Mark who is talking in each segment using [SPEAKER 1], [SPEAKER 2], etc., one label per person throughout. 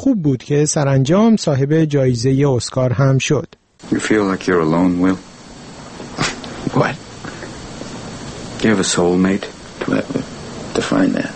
[SPEAKER 1] خوب بود که سرانجام صاحب جایزه اسکار هم شد.
[SPEAKER 2] You feel like you're alone, Will?
[SPEAKER 3] What?
[SPEAKER 2] You have a soulmate?
[SPEAKER 3] Define that.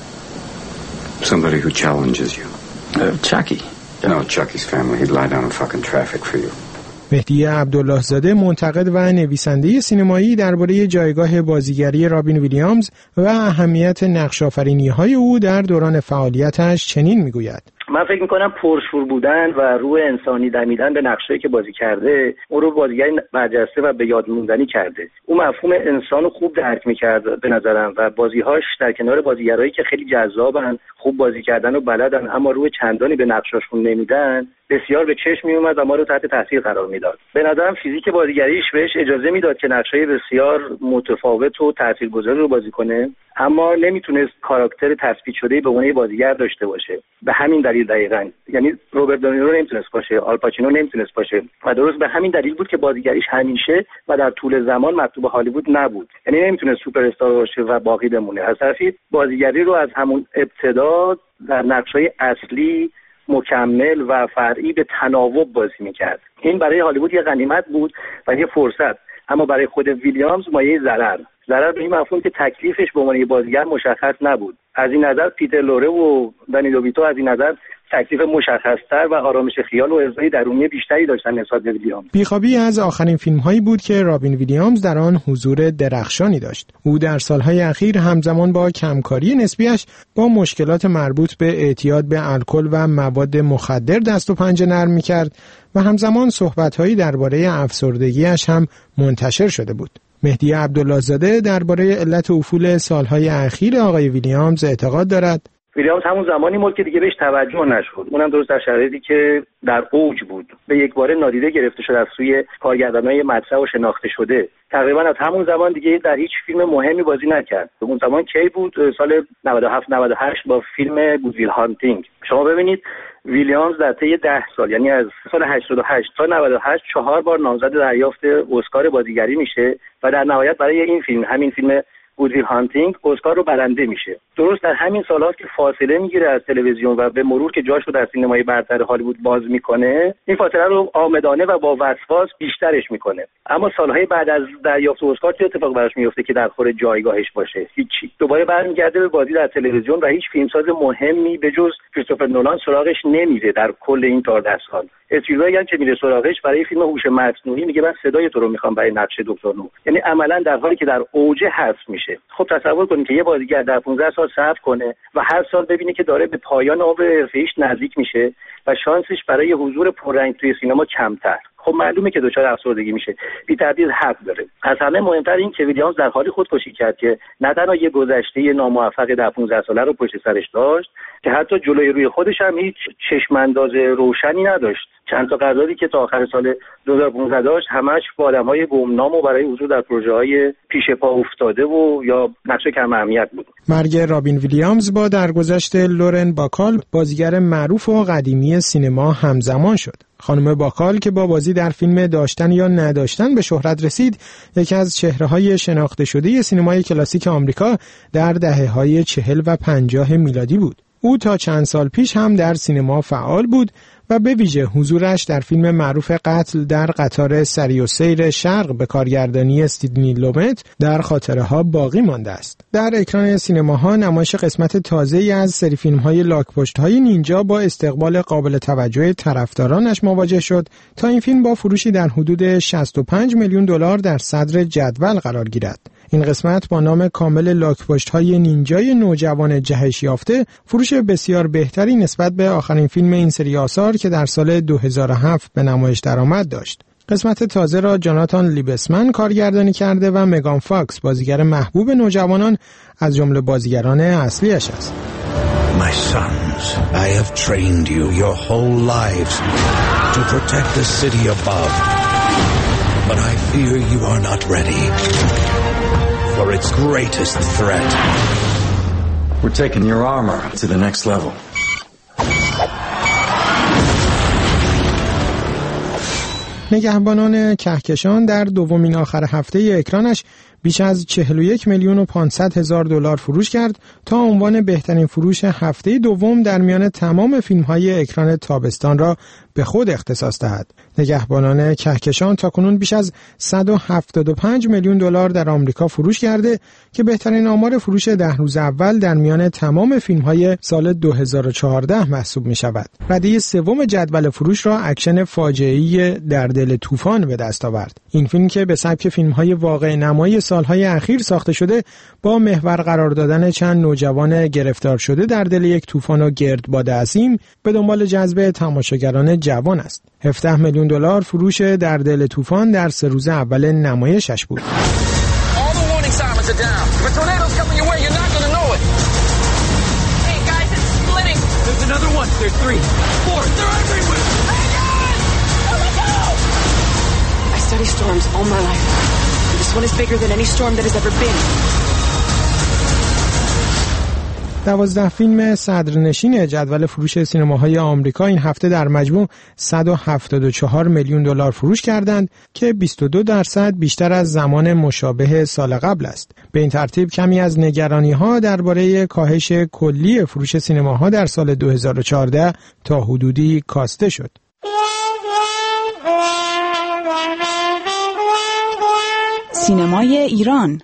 [SPEAKER 2] Somebody who challenges you.
[SPEAKER 3] Chucky.
[SPEAKER 2] No, Chucky's family. He'd lie down in fucking traffic for you.
[SPEAKER 1] مهدی عبدالله زاده منتقد و نویسنده سینمایی درباره جایگاه بازیگری رابین ویلیامز و اهمیت نقش‌آفرینی‌های او در دوران فعالیتش چنین میگوید:
[SPEAKER 4] من فکر میکنم پرشور بودن و روح انسانی دمیدن به نقشه‌ای که بازی کرده اون رو بازیگری برجسته و به یاد موندنی کرده. اون مفهوم انسان رو خوب درک میکرد به نظرم و بازیهاش در کنار بازیگرایی که خیلی جذابن، خوب بازی کردن و بلدن اما روح چندانی به نقشاشون نمیدن، بسیار به چشم میومد و ما رو تحت تاثیر قرار میداد. به نظرم فیزیک بازیگریش بهش اجازه میداد که نقشای بسیار متفاوت و تاثیرگذار رو بازی کنه، اما نمیتونست کاراکتر تثبیت شده به عنوان بازیگر داشته باشه. به همین دلیل دقیقاً یعنی روبرت دونیرو نمیتونست باشه، آل پاچینو نمیتونست باشه و درست به همین دلیل بود که بازیگریش همیشه و در طول زمان مطلوب هالیوود نبود. یعنی نمیتونست سوپر استار باشه و باقی بمونه. از طرفی بازیگری رو از همون ابتدا در نقشای اصلی مکمل و فرعی به تناوب بازی میکرد. این برای هالیوود یه غنیمت بود و یه فرصت، اما برای خود ویلیامز مایه ضرر به این مفهوم که تکلیفش به عنوان بازیگر مشخص نبود. از این نظر پیتر لوره و دانی دویتو از این نظر تکلیف مشخص‌تر و آرامش خیال و ارضای درونی بیشتری داشتن نسبت به ویلیامز.
[SPEAKER 1] بیخوابی از آخرین فیلم‌هایی بود که رابین ویلیامز در آن حضور درخشانی داشت. او در سالهای اخیر همزمان با کمکاری نسبیش با مشکلات مربوط به اعتیاد به الکل و مواد مخدر دست و پنجه نرم می‌کرد و همزمان صحبت‌هایی درباره افسردگی‌اش هم منتشر شده بود. مهدی عبدالله زاده درباره علت افول سالهای اخیر آقای ویلیامز اعتقاد دارد:
[SPEAKER 4] ویلیامز همون زمانی مرد که دیگه بهش توجه نشد. اونم درست در شرایطی که در اوج بود. به یک باره نادیده گرفته شد از سوی کارگردانای مطرح و شناخته شده. تقریبا از همون زمان دیگه در هیچ فیلم مهمی بازی نکرد. اون زمان کی بود؟ سال 97 98 با فیلم گود ویل هانتینگ. شما ببینید ویلیامز در طی 10 سال یعنی از سال 88 تا 98 4 بار نامزد دریافت اسکار بازیگری میشه و در نهایت برای این فیلم، همین فیلم گود ویل هانتینگ، اسکار رو برنده میشه. درست در همین سال‌هاست که فاصله میگیره از تلویزیون و به مرور که جاش رو در سینمای برتر هالیوود باز میکنه، این فاصله رو آمدانه و با وسواس بیشترش میکنه. اما سالهای بعد از دریافت اسکار چه اتفاق براش میفته که در خور جایگاهش باشه؟ هیچی. دوباره برمیگرده به بازی در تلویزیون و هیچ فیلمساز مهمی به جز کریستوفر نولان سراغش نمیره در کل این 14 سال. اسپیلبرگ که میره سراغش برای فیلم هوش مصنوعی میگه من صدای تو رو میخوام برای نقش دکتر نو. یعنی عملا در حالی که در اوج حذف میشه. خب تصور کنید که یه بازیگر در 15 سال صبر کنه و هر سال ببینه که داره به پایان عمر حرفه‌ایش نزدیک میشه و شانسش برای حضور پررنگ توی سینما کمتر. خب معلومه که دچار افسردگی میشه. بی تردید حق داره. از همه مهمتر این که ویلیامز در حالی خودکشی کرد که نه تنها یه گذشته ناموفق در 15 ساله رو پشت سرش داشت، که حتی جلوی روی خودش هم هیچ چشم‌انداز روشنی نداشت. چند تا قراردادی که تا آخر سال 2015 داشت همش با آدم‌های گمنام و برای حضور در پروژه‌های پیش پا افتاده و یا نقش کم اهمیت بود.
[SPEAKER 1] مرگ رابین ویلیامز با درگذشت لورن باکال، بازیگر معروف و قدیمی سینما، همزمان شد. خانم باکال که با بازی در فیلم داشتن یا نداشتن به شهرت رسید، یکی از چهره‌های شناخته شده سینمای کلاسیک آمریکا در دهه‌های 40 و 50 میلادی بود. او تا چند سال پیش هم در سینما فعال بود و به ویژه حضورش در فیلم معروف قتل در قطار سری و سیر شرق به کارگردانی سیدنی لومت در خاطره‌ها باقی مانده است. در اکران سینماها نمایش قسمت تازه‌ای از سری فیلم‌های لاک‌پشت‌های نینجا با استقبال قابل توجه طرفدارانش مواجه شد تا این فیلم با فروشی در حدود 65 میلیون دلار در صدر جدول قرار گیرد. این قسمت با نام کامل لاک‌پشت‌های نینجای نوجوان جهش یافته فروش بسیار بهتری نسبت به آخرین فیلم این سری آثار که در سال 2007 به نمایش درآمد داشت. قسمت تازه را جاناتان لیبسمن کارگردانی کرده و مگان فاکس بازیگر محبوب نوجوانان از جمله بازیگران اصلیش است.
[SPEAKER 5] My sons, I have trained you your whole lives to protect the city above. But I fear you are not ready for its greatest threat.
[SPEAKER 2] We're taking your armor to the next level.
[SPEAKER 1] نگهبانان کهکشان در دومین آخر هفته اکرانش بیش از 41,500,000 دلار فروش کرد تا عنوان بهترین فروش هفته دوم در میان تمام فیلم‌های اکران تابستان را به خود اختصاص دهد. نگهبانان کهکشان تاکنون بیش از 175 میلیون دلار در آمریکا فروش کرده که بهترین آمار فروش 10 روز اول در میان تمام فیلم‌های سال 2014 محسوب می‌شود. رده سوم جدول فروش را اکشن فاجعه‌ای در دل طوفان به دست آورد. این فیلم که به سبک فیلم‌های واقع نمایی سال‌های اخیر ساخته شده، با محور قرار دادن چند نوجوان گرفتار شده در دل یک طوفان و گردباد عظیم، به دنبال جذب تماشاگران جوان است. 17 میلیون دلار فروش در دل طوفان در 3 روز اول نمایشش بود.
[SPEAKER 6] Storms all my life. This one is bigger than any storm that has ever been.
[SPEAKER 1] 12 فیلم صدرنشین جدول فروش سینماهای آمریکا این هفته در مجموع 174 میلیون دلار فروش کردند که 22% بیشتر از زمان مشابه سال قبل است. به این ترتیب کمی از نگرانی‌ها درباره کاهش کلی فروش سینماها در سال 2014 تا حدودی کاسته شد.
[SPEAKER 7] سینمای ایران.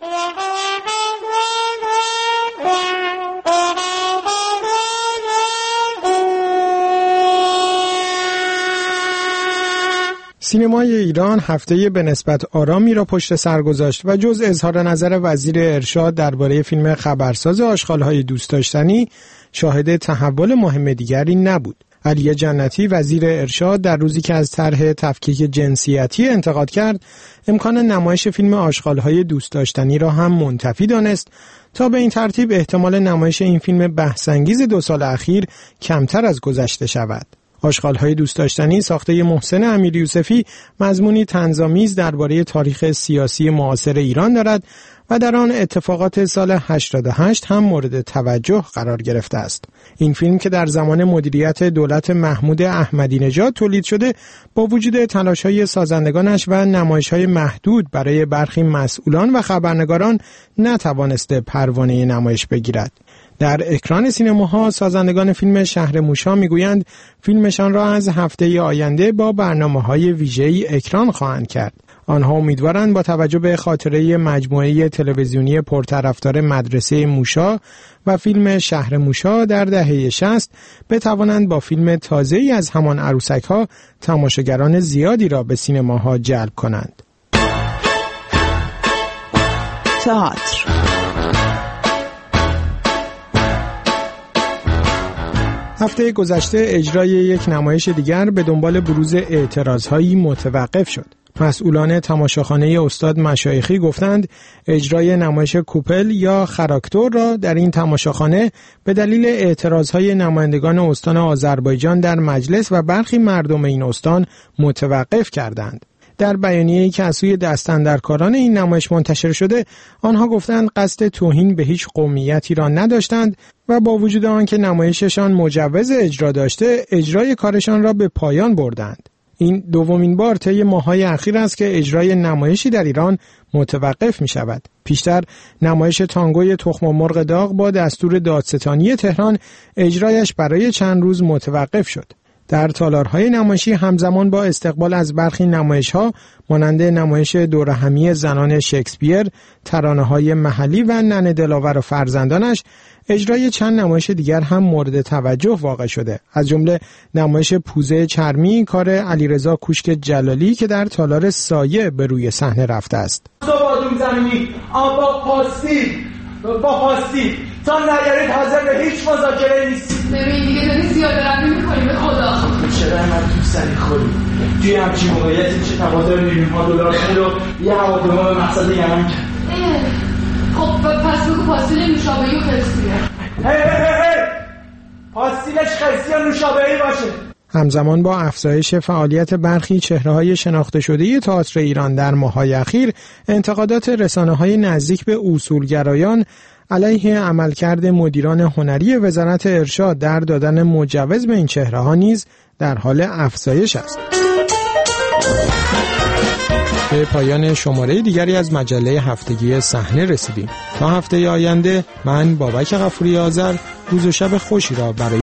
[SPEAKER 1] سینمای ایران هفته به نسبت آرامی را پشت سر گذاشت و جز اظهار نظر وزیر ارشاد درباره فیلم خبرساز آشغال‌های دوست داشتنی شاهد تحول مهم دیگری نبود. علی جنتی وزیر ارشاد در روزی که از طرح تفکیک جنسیتی انتقاد کرد، امکان نمایش فیلم آشغال‌های دوست داشتنی را هم منتفی دانست تا به این ترتیب احتمال نمایش این فیلم بحث‌انگیز 2 سال اخیر کمتر از گذشته شود. آشغال‌های دوست داشتنی ساخته محسن امیریوسفی مضمونی طنزآمیز درباره تاریخ سیاسی معاصر ایران دارد و در آن اتفاقات سال 88 هم مورد توجه قرار گرفته است. این فیلم که در زمان مدیریت دولت محمود احمدی نژاد تولید شده، با وجود تلاش‌های سازندگانش و نمایش‌های محدود برای برخی مسئولان و خبرنگاران نتوانسته پروانه نمایش بگیرد. در اکران سینماها سازندگان فیلم شهر موشا میگویند فیلمشان را از هفته آینده با برنامه‌های ویژه‌ای اکران خواهند کرد. آنها امیدوارند با توجه به خاطره مجموعه تلویزیونی پرطرفدار مدرسه موشا و فیلم شهر موشا در دهه 60 بتوانند با فیلم تازه‌ای از همان عروسک‌ها تماشاگران زیادی را به سینماها جلب کنند.
[SPEAKER 7] تئاتر.
[SPEAKER 1] هفته گذشته اجرای یک نمایش دیگر به دنبال بروز اعتراض‌هایی متوقف شد. مسئولان تماشاخانه استاد مشایخی گفتند اجرای نمایش کوپل یا خراکتور را در این تماشاخانه به دلیل اعتراض‌های نمایندگان استان آذربایجان در مجلس و برخی مردم این استان متوقف کردند. در بیانیه‌ای که از سوی دستاندرکاران این نمایش منتشر شده، آنها گفتند قصد توهین به هیچ قومیتی را نداشتند و با وجود آنکه نمایششان مجوز اجرا داشته، اجرای کارشان را به پایان بردند. این دومین بار طی ماه‌های اخیر است که اجرای نمایشی در ایران متوقف می شود. پیشتر نمایش تانگوی تخم مرغ داغ با دستور دادستانی تهران اجرایش برای چند روز متوقف شد. در تالارهای نمایشی همزمان با استقبال از برخی نمایش‌ها مانند نمایش دورهمی زنان شکسپیر، ترانه‌های محلی و ننه دلاور و فرزندانش، اجرای چند نمایش دیگر هم مورد توجه واقع شده. از جمله نمایش پوزه چرمی کار علیرضا کوشک جلالی که در تالار سایه به روی صحنه رفته است.
[SPEAKER 8] بادوم زمینی با پاستی تا نگرید حاضر به هیچ مذاکره نیست.
[SPEAKER 9] ببین دیگه داری زیاده روی میکنی به خدا.
[SPEAKER 8] چرا من تو سری خوری توی همچین موقعیتی چه تقاضای میلیون‌ها دلار رو یه هواپیما به مقصد یمن کرد.
[SPEAKER 9] خب پس بگو پاستیل نوشابه‌ای و خرسیه.
[SPEAKER 8] پاستیلش خرسی یا نوشابه‌ای باشه.
[SPEAKER 1] همزمان با افزایش فعالیت برخی چهره‌های شناخته شده تئاتر ایران در ماه‌های اخیر، انتقادات رسانه‌های نزدیک به اصولگرایان علیه عملکرد مدیران هنری وزارت ارشاد در دادن مجوز به این چهره‌ها نیز در حال افزایش است. به پایان شماره دیگری از مجله هفتگی صحنه رسیدیم. تا هفته آینده من بابک غفوری آذر روز و شب خوشی را برای